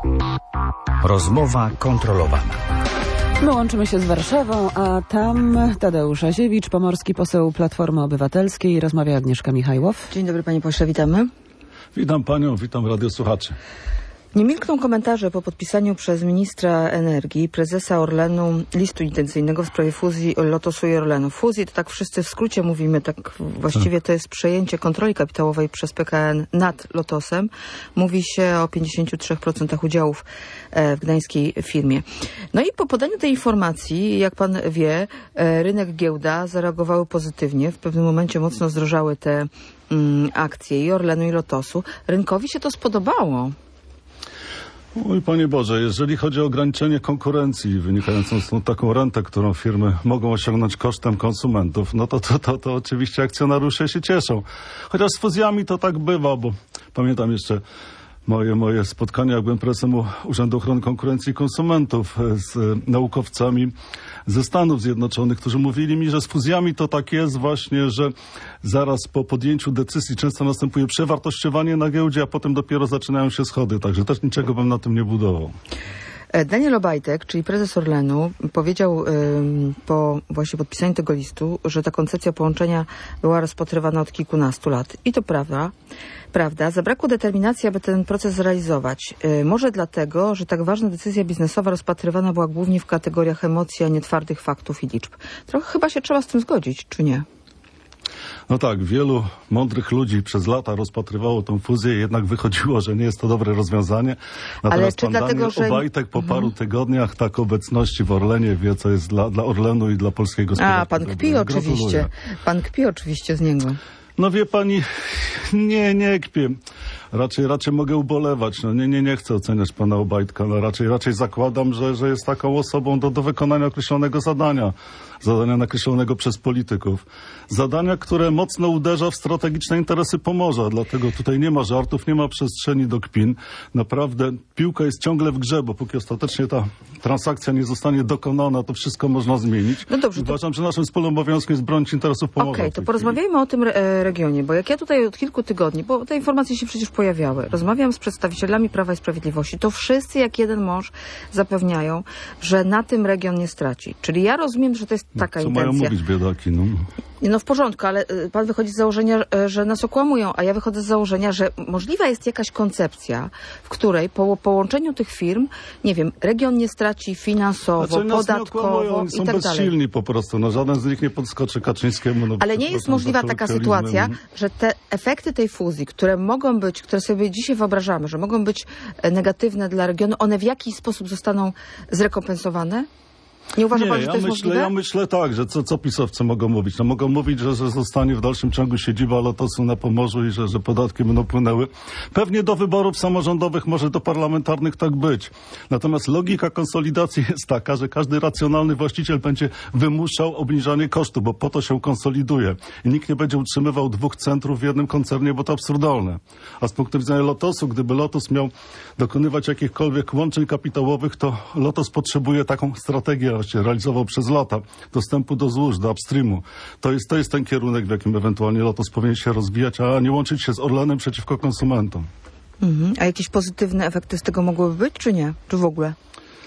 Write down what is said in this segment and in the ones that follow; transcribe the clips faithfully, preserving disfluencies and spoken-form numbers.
Rozmowa kontrolowana. My łączymy się z Warszawą, a tam Tadeusz Aziewicz, pomorski poseł Platformy Obywatelskiej. Rozmawia Agnieszka Michajłow. Dzień dobry, panie pośle, witamy. Witam panią, witam radiosłuchaczy. Nie milkną komentarze po podpisaniu przez ministra energii, prezesa Orlenu listu intencyjnego w sprawie fuzji Lotosu i Orlenu. Fuzji to tak wszyscy w skrócie mówimy, tak właściwie to jest przejęcie kontroli kapitałowej przez P K N nad Lotosem. Mówi się o pięćdziesięciu trzech procentach udziałów w gdańskiej firmie. No i po podaniu tej informacji, jak pan wie, rynek, giełda zareagowały pozytywnie. W pewnym momencie mocno zdrożały te mm, akcje i Orlenu i Lotosu. Rynkowi się to spodobało. Mój Panie Boże, jeżeli chodzi o ograniczenie konkurencji wynikającą z tą taką rentę, którą firmy mogą osiągnąć kosztem konsumentów, no to, to, to, to oczywiście akcjonariusze się cieszą. Chociaż z fuzjami to tak bywa, bo pamiętam jeszcze moje, moje spotkania, jak byłem prezesem Urzędu Ochrony Konkurencji i Konsumentów z naukowcami ze Stanów Zjednoczonych, którzy mówili mi, że z fuzjami to tak jest właśnie, że zaraz po podjęciu decyzji często następuje przewartościowanie na giełdzie, a potem dopiero zaczynają się schody. Także też niczego bym na tym nie budował. Daniel Obajtek, czyli prezes Orlenu, powiedział ym, po właśnie podpisaniu tego listu, że ta koncepcja połączenia była rozpatrywana od kilkunastu lat. I to prawda. Prawda. Zabrakło determinacji, aby ten proces zrealizować. Yy, może dlatego, że tak ważna decyzja biznesowa rozpatrywana była głównie w kategoriach emocji, a nie twardych faktów i liczb. Trochę chyba się trzeba z tym zgodzić, czy nie? No tak, wielu mądrych ludzi przez lata rozpatrywało tą fuzję i jednak wychodziło, że nie jest to dobre rozwiązanie. Natomiast pan Daniel Obajtek po paru tygodniach tak obecności w Orlenie wie, co jest dla, dla Orlenu i dla polskiej gospodarki. A, pan kpi oczywiście. Pan kpi oczywiście z niego. No wie pani, nie, nie kpię. Raczej, raczej mogę ubolewać. No nie, nie, nie chcę oceniać pana Obajtka. No raczej, raczej zakładam, że, że jest taką osobą do, do wykonania określonego zadania. Zadania nakreślonego przez polityków. Zadania, które mocno uderza w strategiczne interesy Pomorza. Dlatego tutaj nie ma żartów, nie ma przestrzeni do kpin. Naprawdę piłka jest ciągle w grze, bo póki ostatecznie ta transakcja nie zostanie dokonana, to wszystko można zmienić. No dobrze, Uważam, to... że naszym wspólnym obowiązkiem jest bronić interesów Pomorza. Okej, okay, to porozmawiajmy o tym re regionie, bo jak ja tutaj od kilku tygodni, bo te informacje się przecież pojawiały, rozmawiam z przedstawicielami Prawa i Sprawiedliwości, to wszyscy jak jeden mąż zapewniają, że na tym region nie straci. Czyli ja rozumiem, że to jest taka Co intencja. mają mówić biedaki, no? No w porządku, ale pan wychodzi z założenia, że nas okłamują, a ja wychodzę z założenia, że możliwa jest jakaś koncepcja, w której po połączeniu tych firm, nie wiem, region nie straci finansowo, znaczy, podatkowo oni są i tak bezsilni dalej. po prostu, no żaden z nich nie podskoczy Kaczyńskiemu. No, ale nie jest możliwa taka sytuacja, że te efekty tej fuzji, które mogą być, które sobie dzisiaj wyobrażamy, że mogą być negatywne dla regionu, one w jakiś sposób zostaną zrekompensowane? Nie uważa nie, pan, że ja to jest myślę, możliwe? Ja myślę tak, że co, co pisowcy mogą mówić? No mogą mówić, że, że zostanie w dalszym ciągu siedziba Lotosu na Pomorzu i że, że podatki będą płynęły. Pewnie do wyborów samorządowych, może do parlamentarnych tak być. Natomiast logika konsolidacji jest taka, że każdy racjonalny właściciel będzie wymuszał obniżanie kosztów, bo po to się konsoliduje. I nikt nie będzie utrzymywał dwóch centrów w jednym koncernie, bo to absurdalne. A z punktu widzenia Lotosu, gdyby Lotos miał dokonywać jakichkolwiek łączeń kapitałowych, to Lotos potrzebuje taką strategię, właśnie realizował przez lata, dostępu do złóż, do upstreamu. To jest, to jest ten kierunek, w jakim ewentualnie Lotos powinien się rozwijać, a nie łączyć się z Orlenem przeciwko konsumentom. Mhm. A jakieś pozytywne efekty z tego mogłyby być, czy nie? Czy w ogóle?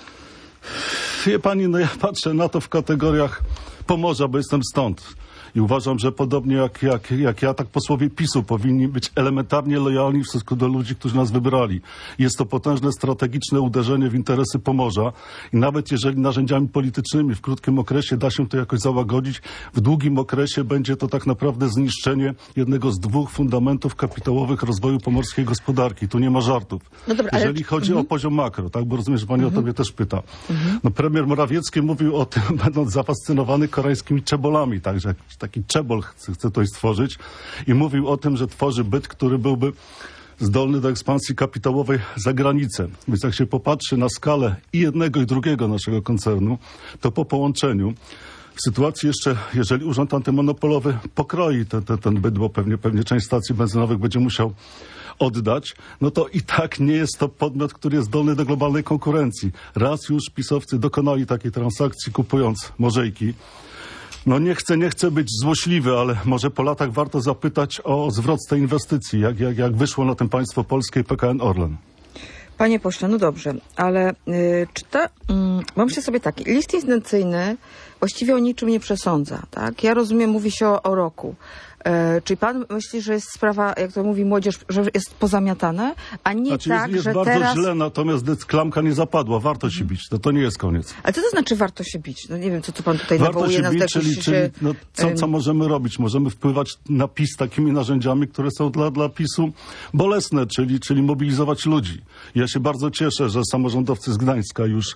Wie pani, no ja patrzę na to w kategoriach Pomorza, bo jestem stąd. I uważam, że podobnie jak, jak, jak ja, tak posłowie PiSu powinni być elementarnie lojalni w stosunku do ludzi, którzy nas wybrali. Jest to potężne strategiczne uderzenie w interesy Pomorza i nawet jeżeli narzędziami politycznymi w krótkim okresie da się to jakoś załagodzić, w długim okresie będzie to tak naprawdę zniszczenie jednego z dwóch fundamentów kapitałowych rozwoju pomorskiej gospodarki. Tu nie ma żartów. No dobra, jeżeli ale... chodzi mhm. o poziom makro, tak, bo rozumiem, że pani mhm. o to mnie też pyta. Mhm. No, premier Morawiecki mówił o tym, będąc zafascynowany koreańskimi czebolami, także taki czebol chce, chce coś stworzyć i mówił o tym, że tworzy byt, który byłby zdolny do ekspansji kapitałowej za granicę. Więc jak się popatrzy na skalę i jednego i drugiego naszego koncernu, to po połączeniu w sytuacji jeszcze, jeżeli Urząd Antymonopolowy pokroi ten, ten, ten byt, bo pewnie, pewnie część stacji benzynowych będzie musiał oddać, no to i tak nie jest to podmiot, który jest zdolny do globalnej konkurencji. Raz już pisowcy dokonali takiej transakcji, kupując Morzejki. No nie chcę, nie chcę być złośliwy, ale może po latach warto zapytać o zwrot z tej inwestycji, jak, jak, jak wyszło na tym państwo polskie i P K N Orlen. Panie pośle, no dobrze, ale y, czy to... Y, myślę sobie tak, list intencyjny właściwie o niczym nie przesądza, tak? Ja rozumiem, mówi się o, o roku. E, czy pan myśli, że jest sprawa, jak to mówi młodzież, że jest pozamiatane, a nie znaczy tak, jest, jest że bardzo teraz... źle, natomiast klamka nie zapadła. Warto się bić. To, to nie jest koniec. Ale co to znaczy warto się bić? No nie wiem, co, co pan tutaj Warto nawołuje się nas do bić, czyli, jakichś, czyli no, co, ym... co możemy robić? Możemy wpływać na PiS takimi narzędziami, które są dla, dla PiSu bolesne, czyli, czyli mobilizować ludzi. Ja się bardzo cieszę, że samorządowcy z Gdańska już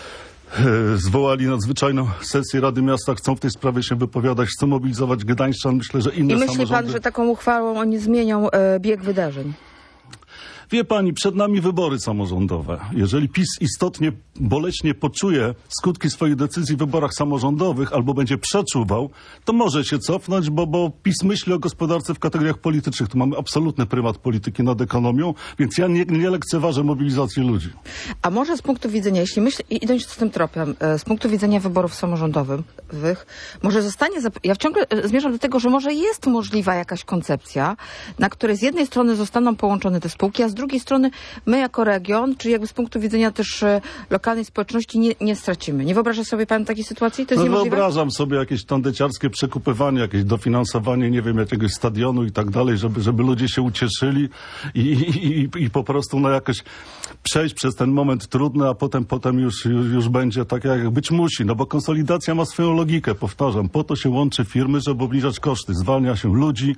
zwołali nadzwyczajną sesję Rady Miasta, chcą w tej sprawie się wypowiadać, chcą mobilizować Gdańszczan. Myślę, że inne I myśli samorządy... pan, że taką uchwałą oni zmienią e, bieg wydarzeń? Wie pani, przed nami wybory samorządowe. Jeżeli PiS istotnie, boleśnie poczuje skutki swoich decyzji w wyborach samorządowych albo będzie przeczuwał, to może się cofnąć, bo, bo PiS myśli o gospodarce w kategoriach politycznych. Tu mamy absolutny prymat polityki nad ekonomią, więc ja nie, nie lekceważę mobilizacji ludzi. A może z punktu widzenia, jeśli myślę, idąc z tym tropem, z punktu widzenia wyborów samorządowych, może zostanie, ja ciągle zmierzam do tego, że może jest możliwa jakaś koncepcja, na której z jednej strony zostaną połączone te spółki, a z drugiej strony my jako region, czy jakby z punktu widzenia też e, lokalnej społeczności nie, nie stracimy. Nie wyobraża sobie pan takiej sytuacji? To jest no, niemożliwe? Wyobrażam sobie jakieś tandeciarskie przekupywanie, jakieś dofinansowanie, nie wiem, jakiegoś stadionu i tak dalej, żeby, żeby ludzie się ucieszyli i, i, i, i po prostu no jakoś przejść przez ten moment trudny, a potem potem już, już, już będzie tak, jak być musi. No bo konsolidacja ma swoją logikę, powtarzam. Po to się łączy firmy, żeby obniżać koszty. Zwalnia się ludzi,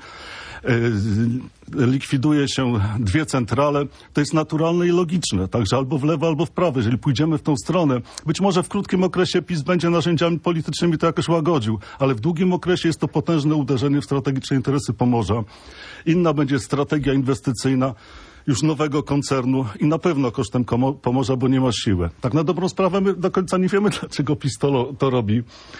yy, likwiduje się dwie centrale. To jest naturalne i logiczne. Także albo w lewo, albo w prawo. Jeżeli pójdziemy w tą stronę, być może w krótkim okresie PiS będzie narzędziami politycznymi to jakoś łagodził, ale w długim okresie jest to potężne uderzenie w strategiczne interesy Pomorza. Inna będzie strategia inwestycyjna już nowego koncernu i na pewno kosztem Pomorza, bo nie ma siły. Tak na dobrą sprawę my do końca nie wiemy, dlaczego PiS to, to robi,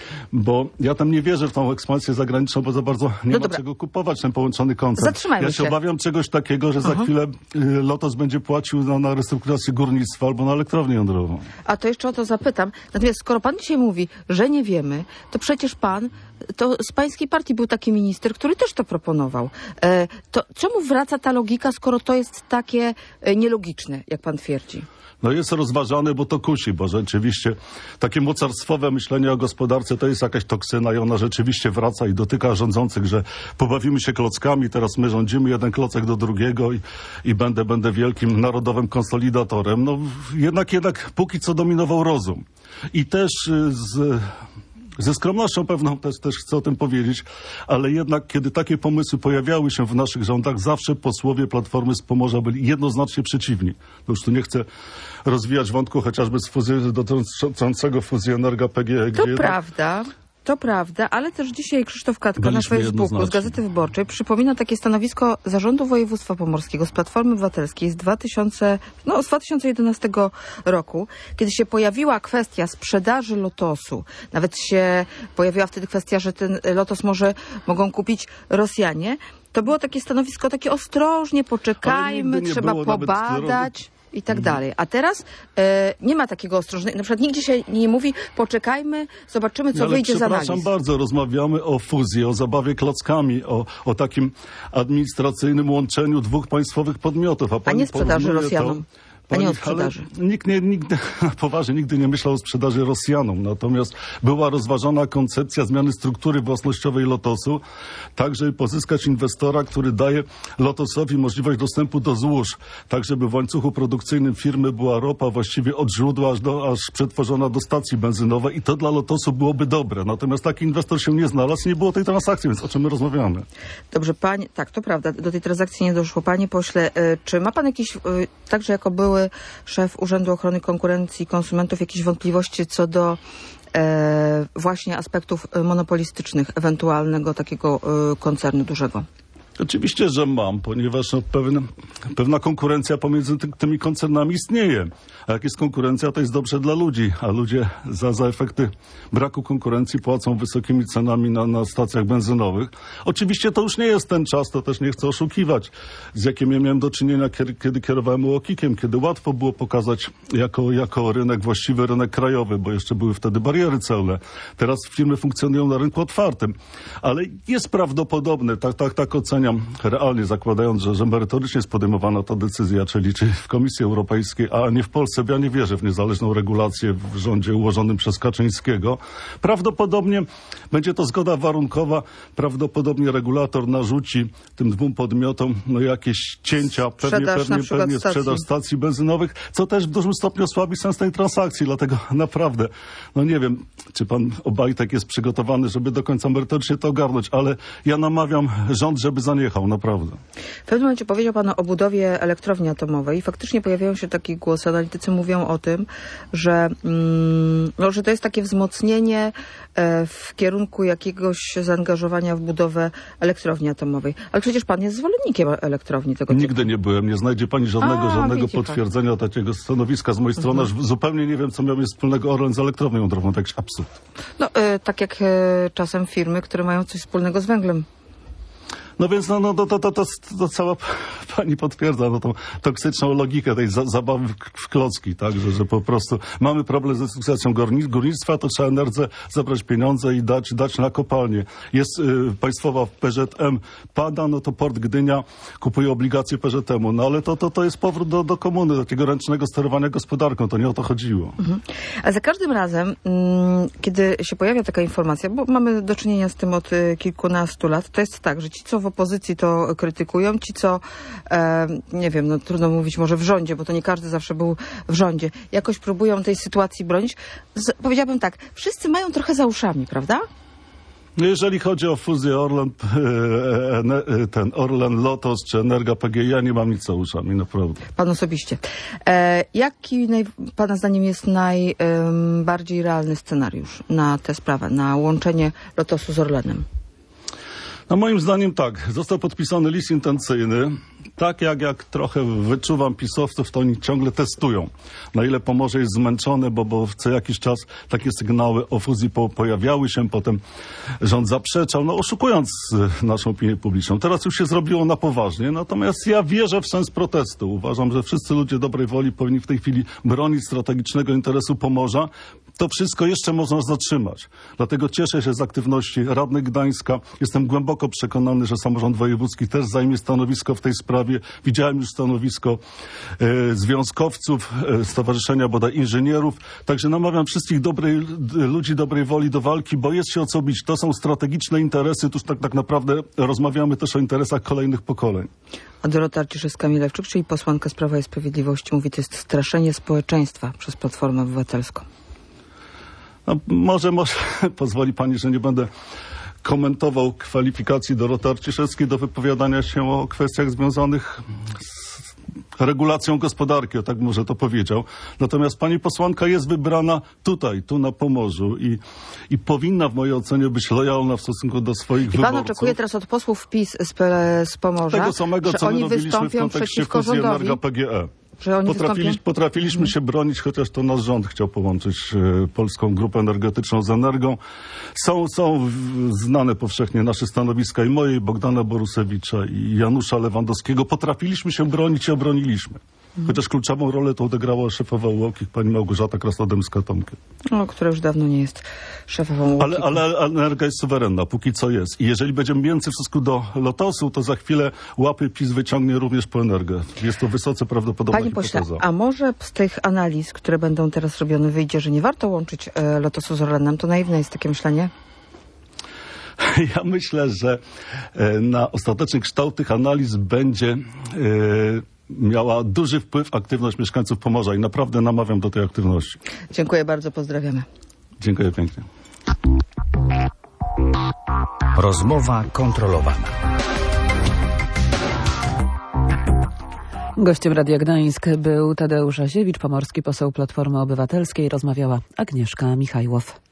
bo ja tam nie wierzę w tą ekspansję zagraniczną, bo za bardzo nie no ma dobra. czego kupować ten połączony koncern. Zatrzymajmy ja się, się obawiam czegoś takiego, że Aha. za chwilę y, Lotos będzie płacił na, na restrukturyzację górnictwa albo na elektrownię jądrową. A to jeszcze o to zapytam. Natomiast skoro pan dzisiaj mówi, że nie wiemy, to przecież pan, to z pańskiej partii był taki minister, który też to proponował. E, to czemu wraca ta logika, skoro to jest takie e, nielogiczne, jak pan twierdzi? No jest rozważane, bo to kusi, bo rzeczywiście takie mocarstwowe myślenie o gospodarce to jest jakaś toksyna i ona rzeczywiście wraca i dotyka rządzących, że pobawimy się klockami, teraz my rządzimy jeden klocek do drugiego i, i będę, będę wielkim narodowym konsolidatorem. No jednak, jednak póki co dominował rozum. I też z... Ze skromnością pewną też, też chcę o tym powiedzieć, ale jednak kiedy takie pomysły pojawiały się w naszych rządach, zawsze posłowie Platformy z Pomorza byli jednoznacznie przeciwni. No już tu nie chcę rozwijać wątku chociażby z fuzji, dotyczącego fuzji Energa P G E. To prawda. To prawda, ale też dzisiaj Krzysztof Katka Byliśmy na Facebooku z Gazety Wyborczej przypomina takie stanowisko Zarządu Województwa Pomorskiego z Platformy Obywatelskiej z, dwa tysiące, no, z dwa tysiące jedenastego roku, kiedy się pojawiła kwestia sprzedaży Lotosu. Nawet się pojawiła wtedy kwestia, że ten Lotos może mogą kupić Rosjanie. To było takie stanowisko, takie ostrożnie, poczekajmy, trzeba pobadać. I tak dalej. A teraz e, nie ma takiego ostrożnego, na przykład nigdzie się nie mówi, poczekajmy, zobaczymy, co ale wyjdzie z analiz. Przepraszam bardzo, rozmawiamy o fuzji, o zabawie klockami, o, o takim administracyjnym łączeniu dwóch państwowych podmiotów. A, a nie sprzedaży Rosjanom. To... Pani, Pani, o sprzedaży. Nikt, nie, nikt poważnie nigdy nie myślał o sprzedaży Rosjanom. Natomiast była rozważana koncepcja zmiany struktury własnościowej Lotosu, tak żeby pozyskać inwestora, który daje Lotosowi możliwość dostępu do złóż, tak żeby w łańcuchu produkcyjnym firmy była ropa właściwie od źródła aż, do, aż przetworzona do stacji benzynowej i to dla Lotosu byłoby dobre. Natomiast taki inwestor się nie znalazł, nie było tej transakcji, więc o czym my rozmawiamy? Dobrze, pani, tak, to prawda, do tej transakcji nie doszło. Panie pośle, czy ma pan jakieś, także jako były szef Urzędu Ochrony Konkurencji i Konsumentów, jakieś wątpliwości co do e, właśnie aspektów monopolistycznych ewentualnego takiego e, koncernu dużego? Oczywiście, że mam, ponieważ no, pewna, pewna konkurencja pomiędzy ty, tymi koncernami istnieje. A jak jest konkurencja, to jest dobrze dla ludzi, a ludzie za, za efekty braku konkurencji płacą wysokimi cenami na, na stacjach benzynowych. Oczywiście to już nie jest ten czas, to też nie chcę oszukiwać, z jakim ja miałem do czynienia, kiedy, kiedy kierowałem U O K I-kiem, kiedy łatwo było pokazać jako, jako rynek, właściwy rynek krajowy, bo jeszcze były wtedy bariery celne. Teraz firmy funkcjonują na rynku otwartym. Ale jest prawdopodobne, tak, tak, tak oceniam, oceniam realnie, zakładając, że, że merytorycznie jest podejmowana ta decyzja, czyli czy w Komisji Europejskiej, a nie w Polsce, bo ja nie wierzę w niezależną regulację w rządzie ułożonym przez Kaczyńskiego. Prawdopodobnie będzie to zgoda warunkowa, prawdopodobnie regulator narzuci tym dwóm podmiotom no, jakieś cięcia, pewnie, Sprzedaż, pewnie, pewnie stacji. sprzedaż stacji benzynowych, co też w dużym stopniu osłabi sens tej transakcji, dlatego naprawdę, no nie wiem, czy pan Obajtek jest przygotowany, żeby do końca merytorycznie to ogarnąć, ale ja namawiam rząd, żeby zaniechał, naprawdę. W pewnym momencie powiedział pan o budowie elektrowni atomowej i faktycznie pojawiają się takie głosy, analitycy mówią o tym, że, mm, no, że to jest takie wzmocnienie e, w kierunku jakiegoś zaangażowania w budowę elektrowni atomowej. Ale przecież pan jest zwolennikiem elektrowni tego typu. Nigdy nie byłem, nie znajdzie pani żadnego, A, żadnego widzi pan. potwierdzenia takiego stanowiska z mojej strony, Mhm. aż zupełnie nie wiem, co miał mieć wspólnego Orlen z elektrownią jądrową, to jakiś absurd. No, e, tak jak e, czasem firmy, które mają coś wspólnego z węglem. No więc no, no to, to, to, to, to cała pani potwierdza no, tą toksyczną logikę tej za, zabawy w, w klocki, tak, że, że po prostu mamy problem z destrukcją górnictwa, to trzeba Enerdze zabrać pieniądze i dać, dać na kopalnię. Jest y, państwowa P Z M, pada, no to Port Gdynia kupuje obligacje P Z M-u, no ale to, to, to jest powrót do, do komuny, takiego ręcznego sterowania gospodarką, to nie o to chodziło. Mhm. A za każdym razem, mm, kiedy się pojawia taka informacja, bo mamy do czynienia z tym od y, kilkunastu lat, to jest tak, że ci, co w opozycji to krytykują, ci co, e, nie wiem, no trudno mówić może w rządzie, bo to nie każdy zawsze był w rządzie, jakoś próbują tej sytuacji bronić. Z, powiedziałabym tak, wszyscy mają trochę za uszami, prawda? No jeżeli chodzi o fuzję Orlen, e, ten Orlen Lotos czy Energa P G, ja nie mam nic za uszami, naprawdę. Pan osobiście. E, jaki naj, pana zdaniem jest najbardziej realny scenariusz na tę sprawę, na łączenie Lotosu z Orlenem? No moim zdaniem tak, został podpisany list intencyjny. Tak jak, jak trochę wyczuwam pisowców, to oni ciągle testują, na ile Pomorze jest zmęczone, bo, bo co jakiś czas takie sygnały o fuzji po, pojawiały się, potem rząd zaprzeczał, no oszukując naszą opinię publiczną. Teraz już się zrobiło na poważnie, natomiast ja wierzę w sens protestu. Uważam, że wszyscy ludzie dobrej woli powinni w tej chwili bronić strategicznego interesu Pomorza. To wszystko jeszcze można zatrzymać. Dlatego cieszę się z aktywności radnych Gdańska. Jestem głęboko przekonany, że samorząd wojewódzki też zajmie stanowisko w tej sprawie. Widziałem już stanowisko e, związkowców, e, Stowarzyszenia bodaj Inżynierów. Także namawiam wszystkich dobrej, d, ludzi dobrej woli do walki, bo jest się o co bić. To są strategiczne interesy. Tuż tak, tak naprawdę rozmawiamy też o interesach kolejnych pokoleń. A Dorota Arciszewska-Milewczyk, czyli posłanka z Prawa i Sprawiedliwości, mówi, to jest straszenie społeczeństwa przez Platformę Obywatelską. No, może, może pozwoli pani, że nie będę komentował kwalifikacji Doroty Arciszewskiej do wypowiadania się o kwestiach związanych z regulacją gospodarki, o tak może to powiedział. Natomiast pani posłanka jest wybrana tutaj, tu na Pomorzu i, i powinna w mojej ocenie być lojalna w stosunku do swoich I wyborców. pan oczekuje teraz od posłów PiS z, z Pomorza, tego samego, że co my oni robiliśmy w wystąpią kontekście przeciwko fuzji rządowi? Energa P G E. Że oni Potrafili, wystąpią? potrafiliśmy Mhm. się bronić, chociaż to nasz rząd chciał połączyć e, polską grupę energetyczną z Energą. Są, są w, znane powszechnie nasze stanowiska i moje, i Bogdana Borusewicza, i Janusza Lewandowskiego. Potrafiliśmy się bronić i obroniliśmy. Mhm. Chociaż kluczową rolę to odegrała szefowa UOKiK, pani Małgorzata Krasnodębska-Tomkiem. No, która już dawno nie jest szefową UOKiK. Ale, ale Energa jest suwerenna, póki co jest. I jeżeli będziemy więcej w stosunku do Lotosu, to za chwilę łapy PiS wyciągnie również po Energę. Jest to wysoce prawdopodobna Panie pośle, hipoteza. a może z tych analiz, które będą teraz robione, wyjdzie, że nie warto łączyć e, Lotosu z Orlenem? To naiwne jest takie myślenie? Ja myślę, że e, na ostateczny kształt tych analiz będzie e, miała duży wpływ aktywność mieszkańców Pomorza i naprawdę namawiam do tej aktywności. Dziękuję bardzo, pozdrawiamy. Dziękuję pięknie. Rozmowa kontrolowana. Gościem Radia Gdańsk był Tadeusz Aziewicz, pomorski poseł Platformy Obywatelskiej. Rozmawiała Agnieszka Michajłow.